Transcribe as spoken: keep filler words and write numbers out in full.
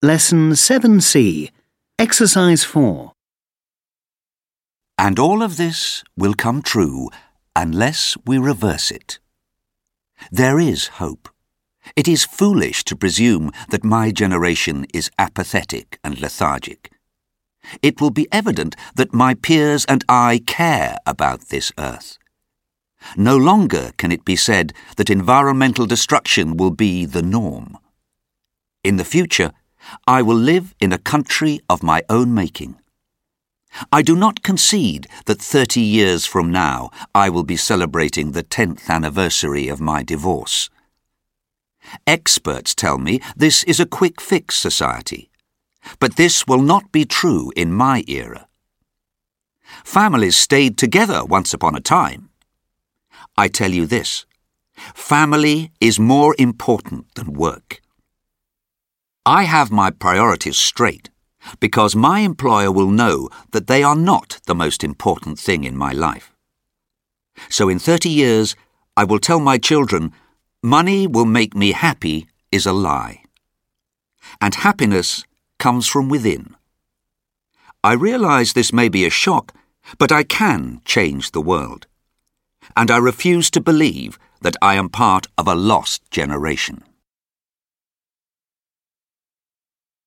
Lesson seven C, Exercise four. And all of this will come true unless we reverse it. There is hope. It is foolish to presume that my generation is apathetic and lethargic. It will be evident that my peers and I care about this earth. No longer can it be said that environmental destruction will be the norm. In the future, I will live in a country of my own making. I do not concede that thirty years from now I will be celebrating the tenth anniversary of my divorce. Experts tell me this is a quick-fix society, but this will not be true in my era. Families stayed together once upon a time. I tell you this, family is more important than work. I have my priorities straight because my employer will know that they are not the most important thing in my life. So in thirty years, I will tell my children, money will make me happy is a lie. And happiness comes from within. I realize this may be a shock, but I can change the world. And I refuse to believe that I am part of a lost generation.